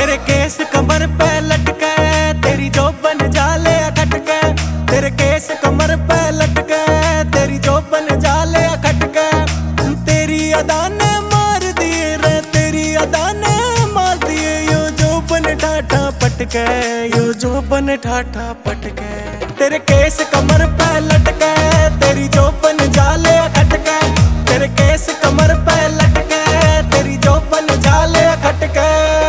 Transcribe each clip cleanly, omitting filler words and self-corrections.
तेरे केस कमर पे लटके, तेरी जोबन जाले खटके। तेरे केस कमर पे लटके, तेरी जोबन जाले खटके। तेरी अदा ने मार दिए रे, तेरी अदा ने मार दिए। यो जोबन ठाठा पटके, यो जोबन ठाठा पटके। तेरे केस कमर पे लटके, तेरी जोबन जाले खटके। तेरे केस कमर पे लटके, तेरी जोबन जाले खटके।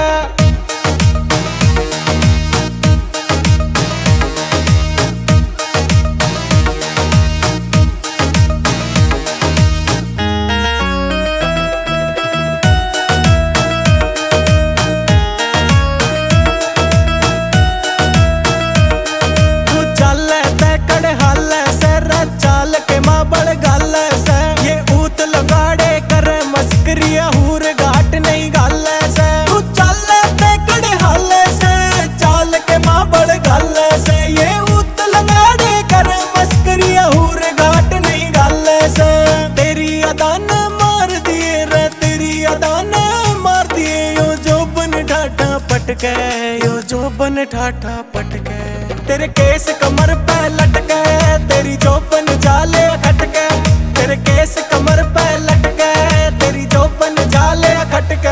यो जोबन ठाठा पटके। तेरे केस कमर पे लटके, तेरी जोबन जाले खटके। तेरे केस कमर पे लटके, तेरी जोबन जाले खटके।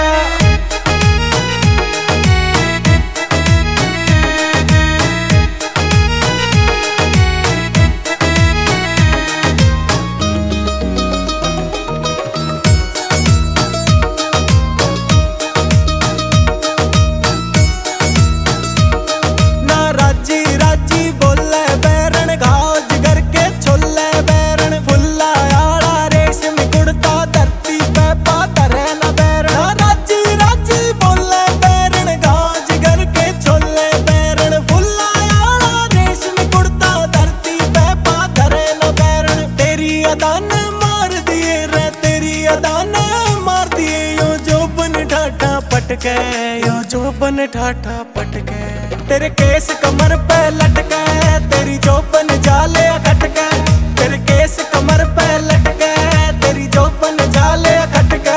यो जोबन ठाठा पटके। तेरे केस कमर पे लटके, तेरी जोबन जाले खटके। तेरे केस कमर पे लटके, तेरी जोबन जाले खटके।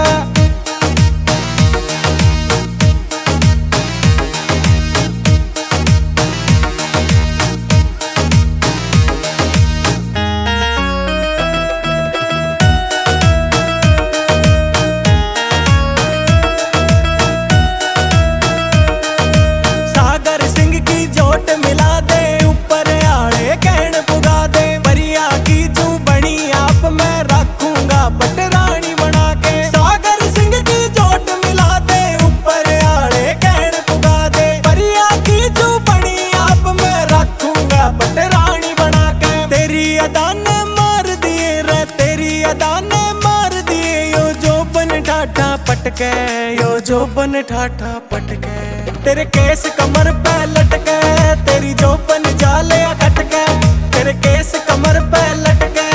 पटके, यो जोबन ठाठा पटके। तेरे केस कमर पे लटके, तेरी जोबन जाले खटके। तेरे केस कमर पे लटके,